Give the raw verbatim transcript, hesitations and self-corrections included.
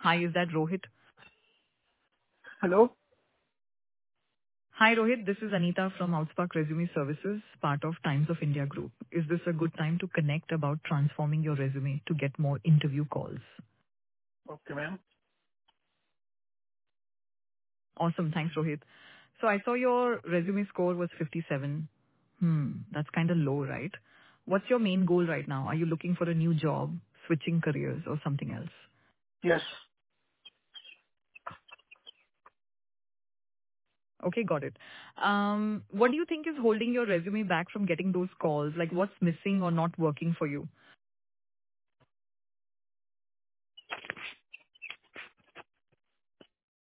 Hi, is that Rohit? Hello? Hi, Rohit. This is Anita from Outspark Resume Services, part of Times of India Group. Is this a good time to connect about transforming your resume to get more interview calls? Okay, ma'am. Awesome. Thanks, Rohit. So I saw your resume score was fifty-seven. Hmm, that's kind of low, right? What's your main goal right now? Are you looking for a new job, switching careers, or something else? Yes. Okay, got it. Um, what do you think is holding your resume back from getting those calls? Like, what's missing or not working for you?